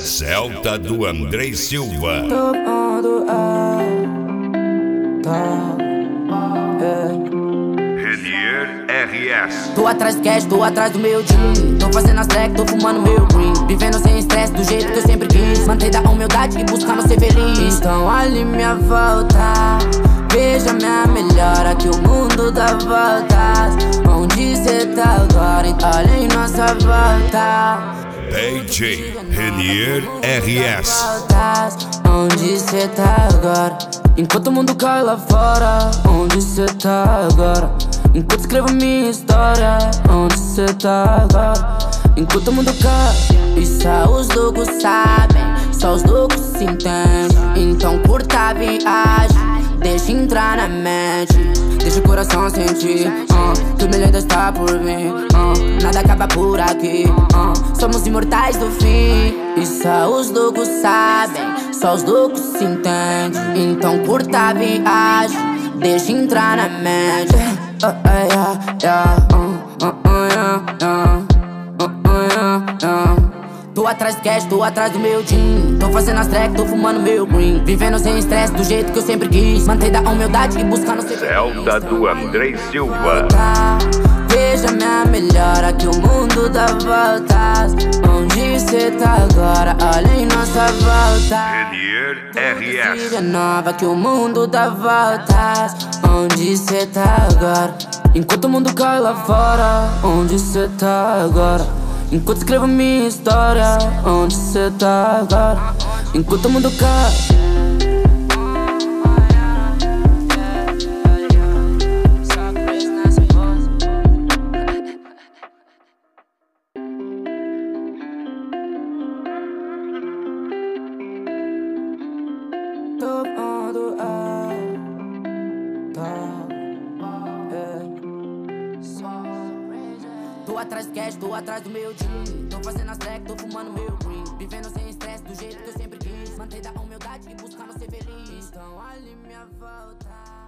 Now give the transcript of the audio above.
Celta do Andrei Silva. Renier RS. Tô atrás do cash, tô atrás do meu jean. Tô fazendo as tracks, tô fumando meu green. Vivendo sem estresse, do jeito que eu sempre quis. Mantém da humildade e buscando ser feliz. Então olhe minha volta, veja minha melhora, que o mundo dá voltas. Onde cê tá agora? Olha em nossa volta. DJ Renier RS. Onde cê tá agora? Enquanto o mundo cai lá fora, onde cê tá agora? Enquanto escrevo minha história, onde cê tá agora? Enquanto o mundo cai, e só os loucos sabem, só os loucos se entendem. Então curta a viagem, deixa entrar na mente, deixa o coração sentir, que o melhor ainda está por vir, nada acaba por aqui, somos imortais do fim. E só os loucos sabem, só os loucos se entendem. Então curta a viagem, deixa entrar na mente. Tô atrás do cash, tô atrás do meu jean. Tô fazendo as tracks, tô fumando meu green. Vivendo sem estresse, do jeito que eu sempre quis. Mantém da humildade e buscando ser feliz. Celta do Andrei Silva. Veja minha melhora, que o mundo dá voltas. Onde cê tá agora? Olha em nossa volta. Renier Vida RS. nova, que o mundo dá voltas. Onde cê tá agora? Enquanto o mundo cai lá fora, onde cê tá agora? Enquanto escrevo minha história, onde cê tá agora? Enquanto o mundo cai. Tô atrás do cash, tô atrás do meu jean. Tô fazendo as tracks, tô fumando meu green. Vivendo sem estresse, do jeito que eu sempre quis. Mantém da humildade e buscando ser feliz. Então olhe minha volta.